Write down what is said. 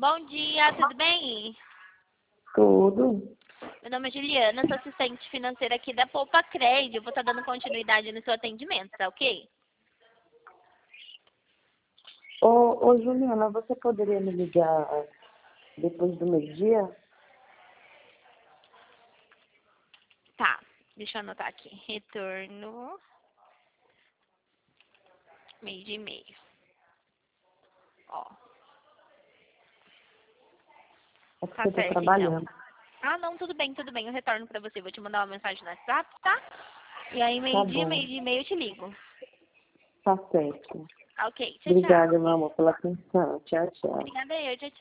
Bom dia, tudo bem? Tudo. Meu nome é Juliana, sou assistente financeira aqui da Poupa Crédito. Eu vou estar dando continuidade no seu atendimento, tá ok? Ô, Juliana, você poderia me ligar depois do meio-dia? Tá, deixa eu anotar aqui. Retorno, meio de e-mail. Ó, É porque tá eu tô certo então. trabalhando. Ah, não, tudo bem, tudo bem. Eu retorno pra você. Vou te mandar uma mensagem no WhatsApp, tá? E aí, Tá meio-dia, bom. meio de e-mail, eu te ligo. Tá certo. Ok, tchau, tchau. Obrigada, meu amor, pela atenção. Tchau, tchau. Obrigada eu, tchau, tchau.